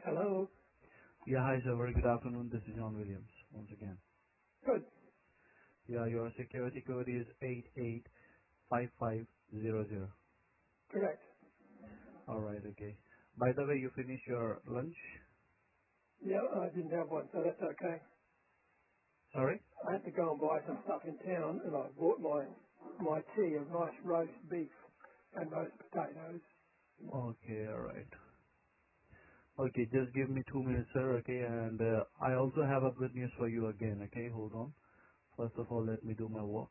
Hello. Yeah, hi sir. Very good afternoon. This is John Williams once again. Good. Yeah, your security code is 885500. Correct. All right, okay. By the way, you finish your lunch? Yeah, I didn't have one, so that's okay. Sorry? I had to go and buy some stuff in town, and I bought my tea of nice roast beef and roast potatoes. Okay, all right. Okay, just give me 2 minutes, sir. Okay, and I also have a good news for you again. Okay, hold on. First of all, let me do my work.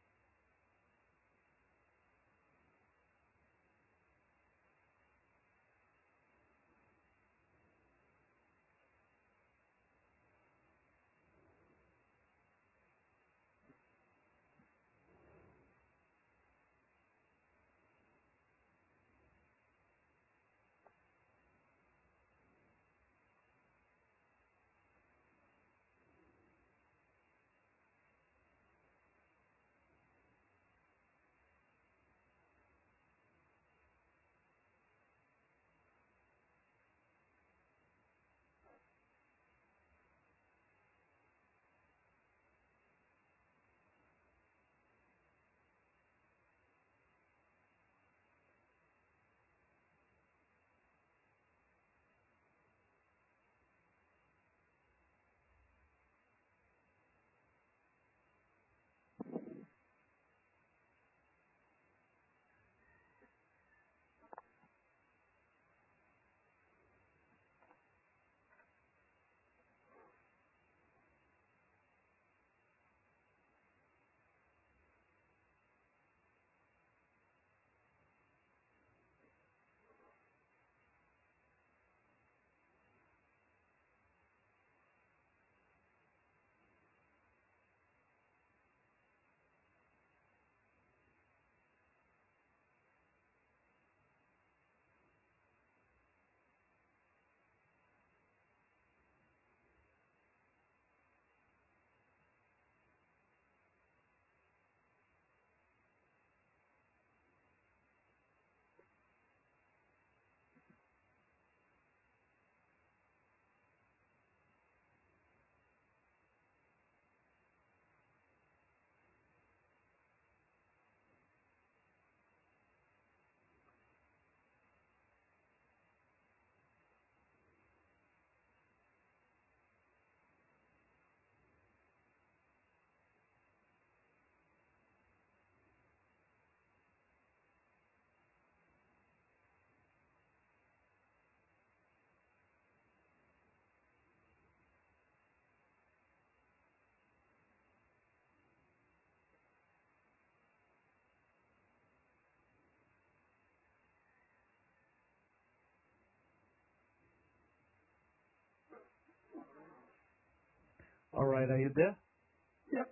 All right, are you there? Yep.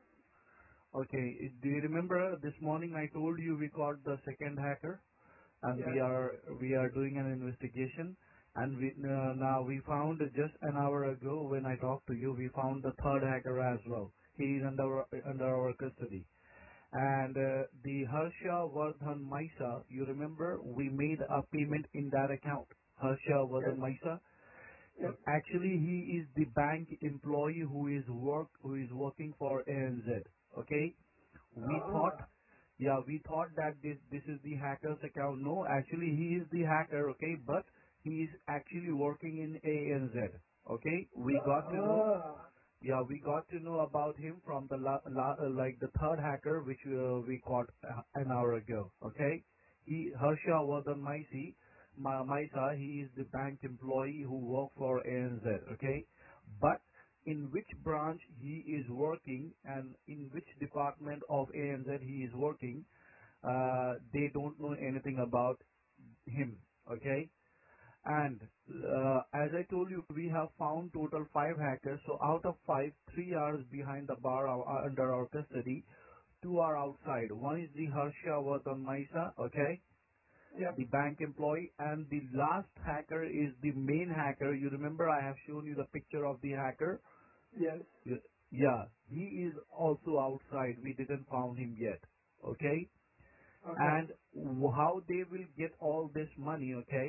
Okay, do you remember this morning I told you we caught the second hacker? And Yes. we are doing an investigation, and now we found just an hour ago when I talked to you, we found the third hacker as well. He is under our custody. And the Harsha Vardhan Maisa, you remember we made a payment in that account, Harsha Yes. Vardhan Maisa. Yep. Actually, he is the bank employee who is working for ANZ. Okay, we thought, Ah. yeah, we thought that this is the hacker's account. No, actually he is the hacker. Okay, but he is actually working in ANZ. Okay, we got to know. Ah. Yeah, we got to know about him from the like the third hacker which we caught an hour ago. Okay, Harsha Vardhan Maisa, he is the bank employee who works for ANZ. Okay, but in which branch he is working and in which department of ANZ he is working, they don't know anything about him. Okay, and as I told you, we have found total five hackers. So out of five, three are behind the bar under our custody. Two are outside. One is the Harsha Vardhan Maisa, okay, Yep. the bank employee, and the last hacker is the main hacker. You remember I have shown you the picture of the hacker. Yes. Yeah, he is also outside. We didn't found him yet. Okay, Okay. and how they will get all this money? Okay,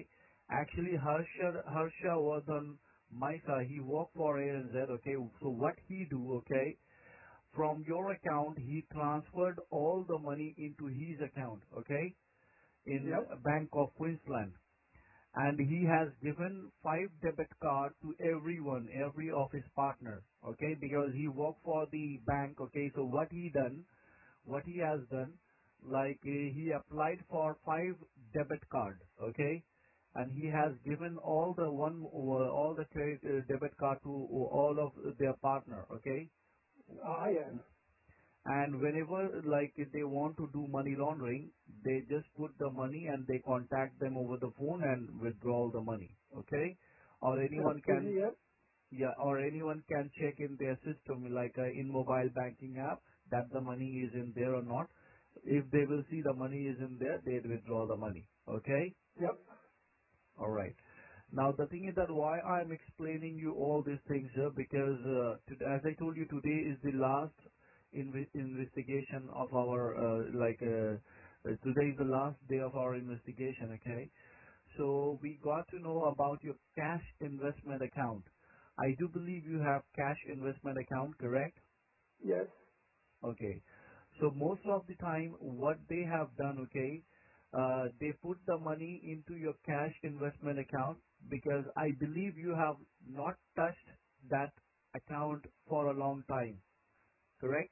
Actually, Harsha Vardhan Maisa, he worked for ANZ, okay? So what he do, okay? From your account, he transferred all the money into his account, okay? In Yep. Bank of Queensland. And he has given 5 debit card to everyone, every of his partner, okay? Because he worked for the bank, okay? So what he has done, like he applied for 5 debit card, okay? And he has given all the credit debit card to all of their partner, okay? Ah, yes. And whenever like they want to do money laundering, they just put the money and they contact them over the phone and withdraw the money, okay? Or That's anyone pretty, can, yep. yeah, or anyone can check in their system like in mobile banking app that the money is in there or not. If they will see the money is in there, they withdraw the money, okay? Yep. All right. Now the thing is that why I'm explaining you all these things here because as I told you, today is the last investigation of our today is the last day of our investigation. Okay, so we got to know about your cash investment account. I do believe you have cash investment account, correct? Yes. Okay. So most of the time, what they have done, okay, they put the money into your cash investment account because I believe you have not touched that account for a long time, correct?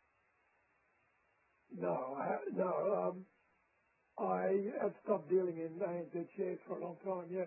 No, no, I have stopped dealing in ANZ shares for a long time, yes.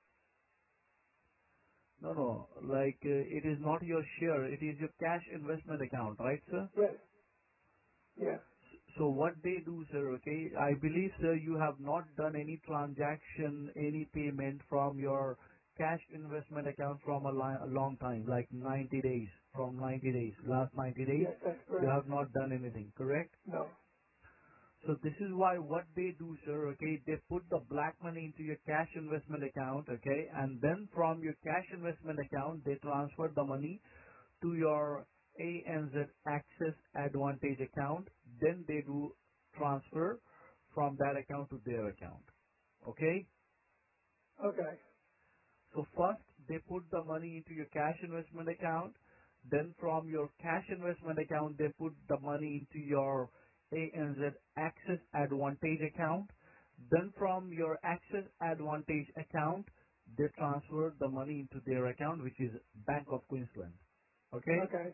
No, no, it is not your share, it is your cash investment account, right, sir? Yes. Yes. So what they do, sir, okay, I believe, sir, you have not done any transaction, any payment from your cash investment account from a long time, like 90 days, from 90 days, last 90 days, Yes, that's you correct. have not done anything, correct? No. So this is why what they do, sir, okay, they put the black money into your cash investment account, okay, and then from your cash investment account, they transfer the money to your ANZ Access Advantage account, then they do transfer from that account to their account. Okay? Okay. So first they put the money into your cash investment account, then from your cash investment account they put the money into your ANZ Access Advantage account, then from your Access Advantage account they transfer the money into their account, which is Bank of Queensland. Okay? Okay.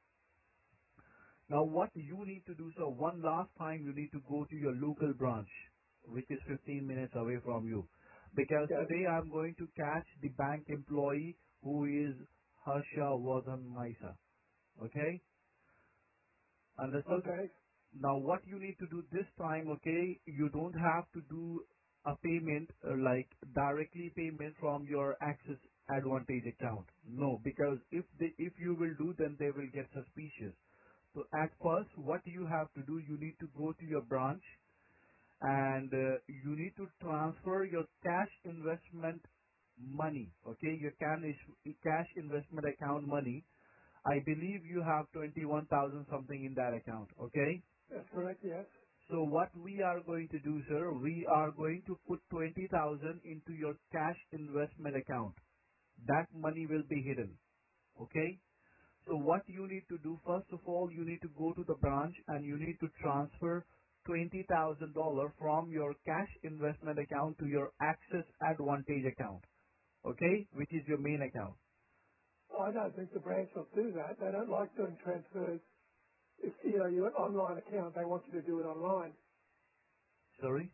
Now what you need to do, so one last time you need to go to your local branch, which is 15 minutes away from you. Because Yes. today I'm going to catch the bank employee who is Harsha Vardhan Maisa. Okay? Understood? Okay. Now what you need to do this time, okay, you don't have to do a payment like directly payment from your Access Advantage account. No, because if you will do, then they will get suspicious. So at first, what you have to do, you need to go to your branch and you need to transfer your cash investment money. Okay, your cash investment account money. I believe you have 21,000 something in that account. Okay. That's correct, yes. So what we are going to do, sir, we are going to put 20,000 into your cash investment account. That money will be hidden. Okay. So what you need to do, first of all, you need to go to the branch and you need to transfer $20,000 from your cash investment account to your Access Advantage account, okay, which is your main account. I don't think the branch will do that. They don't like doing transfers. If, you're an online account, they want you to do it online. Sorry?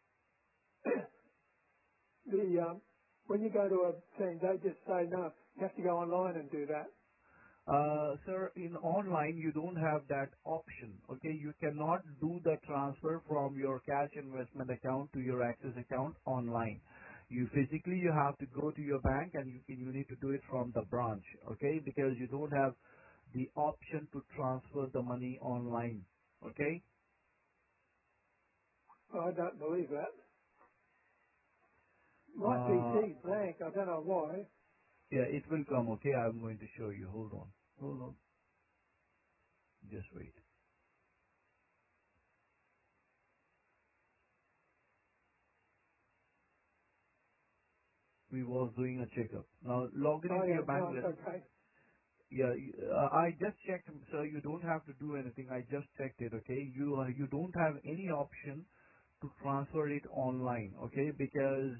When you go to a thing, they just say, no, you have to go online and do that. Sir, in online, you don't have that option, okay? You cannot do the transfer from your cash investment account to your Access account online. You have to go to your bank and you need to do it from the branch, okay? Because you don't have the option to transfer the money online. Okay? I don't believe that. My Uh, PC is blank. I don't know why. yeah, it will come. Okay, I'm going to show you. Hold on. Hold on. Just wait. we was doing a checkup. Now log in Oh into yeah, your bank no, it's list. okay. Yeah, I just checked, sir. You don't have to do anything. I just checked it. Okay, you don't have any option to transfer it online. Okay, because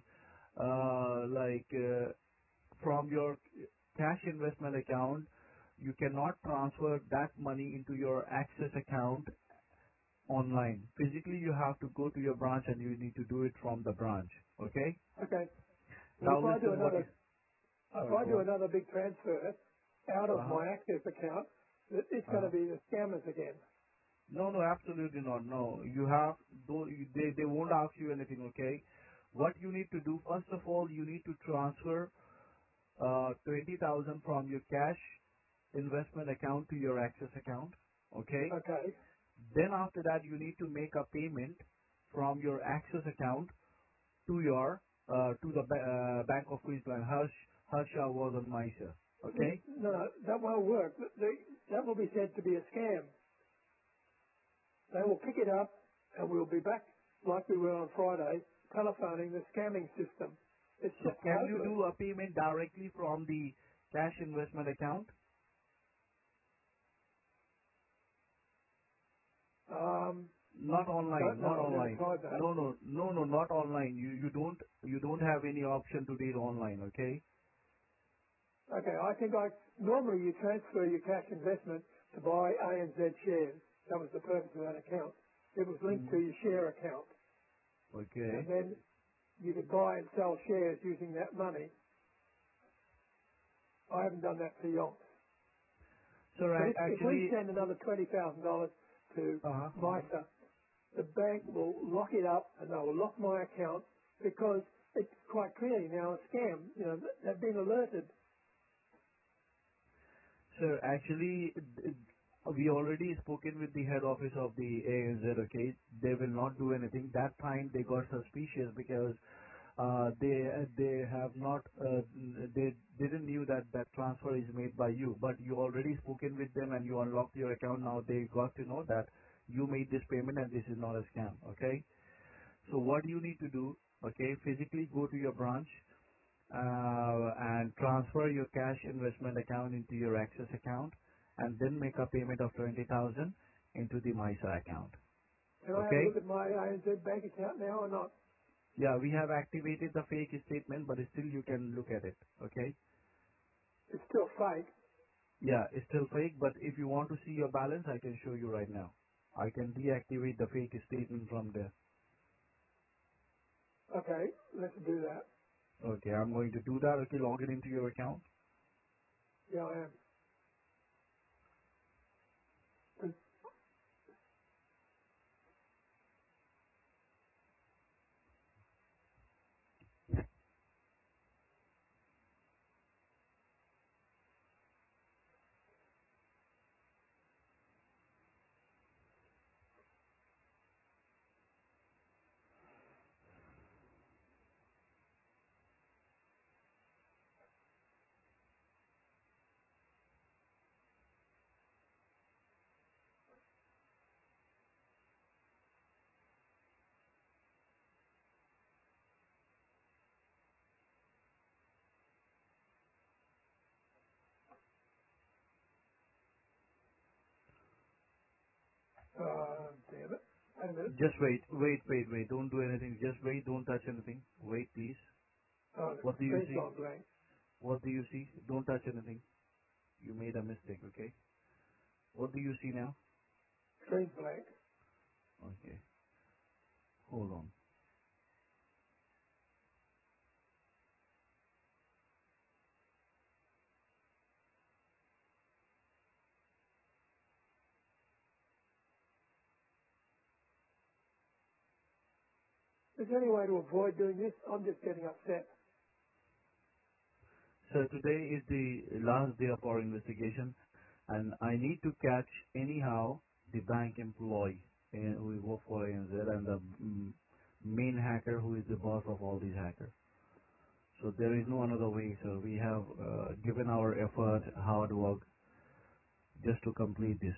from your cash investment account, you cannot transfer that money into your Access account online. Physically, you have to go to your branch and you need to do it from the branch. Okay. Okay. But Now listen, what is? if Sorry, I go do on. another big transfer out of Uh huh. my Access account, it's Uh going huh. to be the scammers again. No, no, absolutely not. No, you have, though they won't ask you anything, okay? What you need to do, first of all, you need to transfer 20,000 from your cash investment account to your Access account, okay? Okay. Then after that, you need to make a payment from your Access account to your to the Bank of Queensland. Harsha was on MISA, okay? No, that won't work. That will be said to be a scam. They will pick it up and we'll be back like we were on Friday, telephoning the scamming system. It's So just can you hopeless. do a payment directly from the cash investment account? Um, Not online, don't not know. I've never online. tried that. No, no, no, no, not online. You don't have any option to do it online, okay? Okay, I think normally you transfer your cash investment to buy ANZ shares. That was the purpose of that account. It was linked to Mm. your share account. And Okay. then you could buy and sell shares using that money. I haven't done that for yonks. So But right, if we actually, send another $20,000 to uh-huh. MISA, the bank will lock it up and they will lock my account because it's quite clearly now a scam. You know, they've been alerted. So actually, we already spoken with the head office of the ANZ, okay? They will not do anything. That time they got suspicious because they have not they didn't knew that that transfer is made by you, but you already spoken with them and you unlocked your account. Now they got to know that you made this payment and this is not a scam. Okay, so what you need to do, okay, physically go to your branch and transfer your cash investment account into your Access account and then make a payment of 20,000 into the MISA account. Can I have a Okay. look at my ANZ bank account now or not? Yeah, we have activated the fake statement, but still you can look at it. Okay. It's still fake. Yeah, it's still fake, but if you want to see your balance, I can show you right now. I can deactivate the fake statement from there. Okay, let's do that. Okay, I'm going to do that. Okay, log in into your account. Yeah, I am. Damn it. Wait a minute. Just wait, wait, wait, wait. Don't do anything. Just wait. Don't touch anything. Wait, please. Oh, the What do you screen's see? gone blank. What do you see? Don't touch anything. You made a mistake, okay? What do you see now? Screen's blank. Okay, hold on. Is there any way to avoid doing this? I'm just getting upset. So today is the last day of our investigation, and I need to catch anyhow the bank employee who work for ANZ and the main hacker who is the boss of all these hackers. So there is no another way. So we have given our effort, hard work, just to complete this.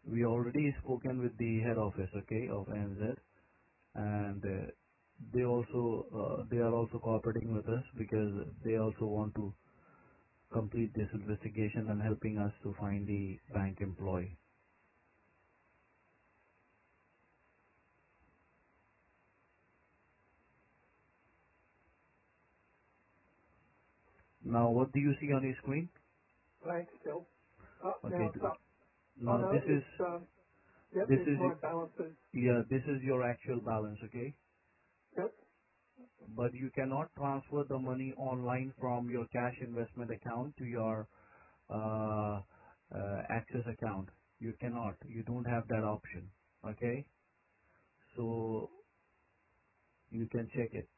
We already spoken with the head office, okay, of NZ, and they are also cooperating with us because they also want to complete this investigation and helping us to find the bank employee. Now, what do you see on your screen? Blank still. Now Okay, it's up. Oh now no, this is it's yep, this it's is my balances. yeah, this is your actual balance, okay? Yep. But you cannot transfer the money online from your cash investment account to your uh, Access account. You cannot. You don't have that option. Okay? So you can check it.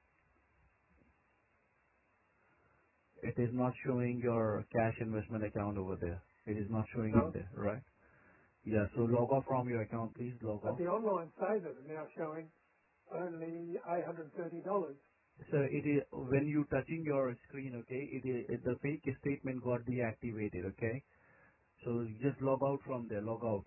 It is not showing your cash investment account over there. It is not showing in No. there, right? Yeah, so log off from your account, please. Log But off. the online saver is now showing only $830. So it is when you touching your screen, okay, the fake statement got deactivated, okay? So just log out from there, log out.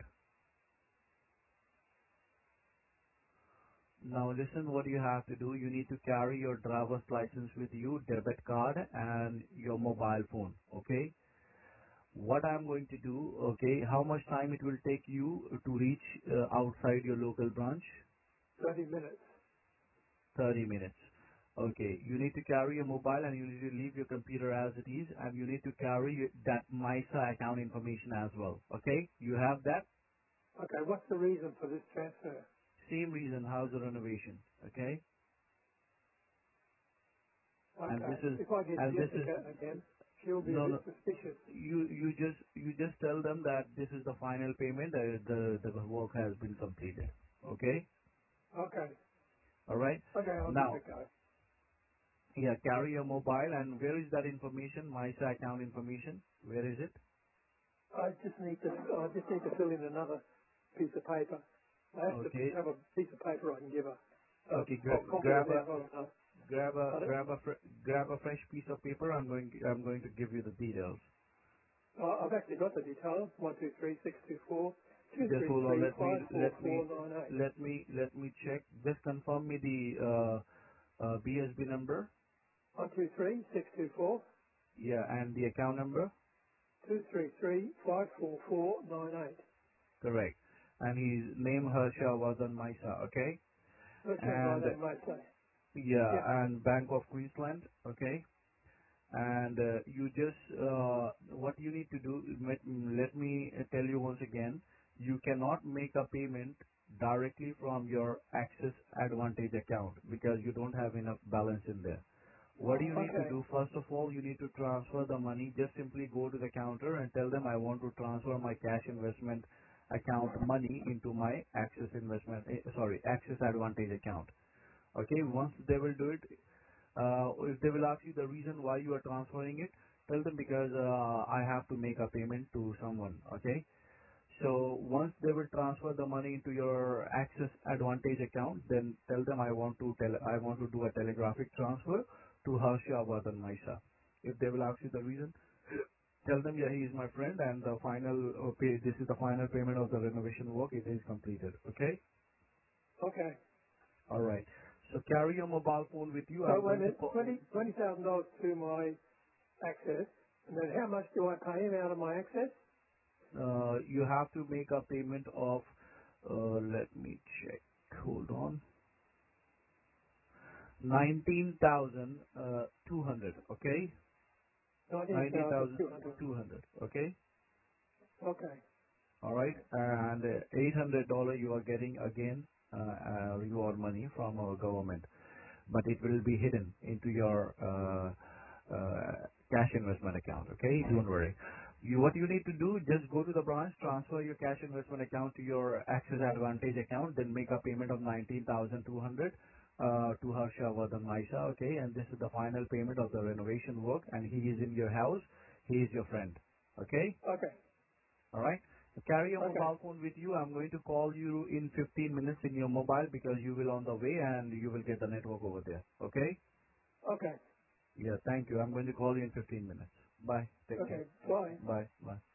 Now listen what you have to do. You need to carry your driver's license with you, debit card and your mobile phone. Okay. What I'm going to do, okay, how much time it will take you to reach outside your local branch? 30 minutes. 30 minutes. Okay. You need to carry your mobile and you need to leave your computer as it is and you need to carry that MISA account information as well. Okay. You have that? Okay, what's the reason for this transfer? Same reason, house renovation. Okay. And Okay, this is, if I get and this is, Jessica again, she'll be a no, bit no, suspicious. you just tell them that this is the final payment, the work has been completed. Okay? Okay, All right? okay, I'll give Now, it a go. yeah, carry your mobile and where is that information? MISA account information. Where is it? I just need to fill in another piece of paper. I have to Okay. have a piece of paper I can give her. Okay. I'll copy it Grab a out on another. grab a I don't, grab a grab a fresh piece of paper. I'm going to give you the details. I've actually got the details. 123 624 Just hold on. 233 Let me check. Just confirm me the BSB number. 123 624 Yeah, and the account number. 233 54498. Correct. And his name Harsha was on MISA, okay? That's right, And I might say. yeah, Yeah. and Bank of Queensland, okay? And you just, what you need to do, let me tell you once again, you cannot make a payment directly from your Access Advantage account because you don't have enough balance in there. What do you need to Okay. do? First of all, you need to transfer the money. Just simply go to the counter and tell them I want to transfer my cash investment account money into my Access Advantage account. Okay, once they will do it, if they will ask you the reason why you are transferring it, tell them because I have to make a payment to someone. Okay, so once they will transfer the money into your Access Advantage account, then tell them I want to do a telegraphic transfer to Harsha Vardhan Maisa. If they will ask you the reason, tell them yeah he is my friend and the final this is the final payment of the renovation work. It is completed. Okay. Okay. All right. So carry your mobile phone with you. So I'm wait a going to minute, call. $20,000 to my access, and then how much do I pay him out of my access? You have to make a payment of. Let me check. Hold on. 19,200. Okay. 19,200. 19,200. Okay. Okay. All right. And $800 you are getting again reward money from our government, but it will be hidden into your cash investment account. Okay. Don't worry. What you need to do, just go to the branch, transfer your cash investment account to your Access Advantage account, then make a payment of 19,200 to Harsha Vardhan Maisa. Okay. And this is the final payment of the renovation work, and he is in your house. He is your friend. Okay. Okay. All right. So carry your Okay. mobile phone with you. I'm going to call you in 15 minutes in your mobile because you will on the way and you will get the network over there. Okay? Okay. Yeah, thank you. I'm going to call you in 15 minutes. Bye. Take care. Okay. Bye. Bye. Bye.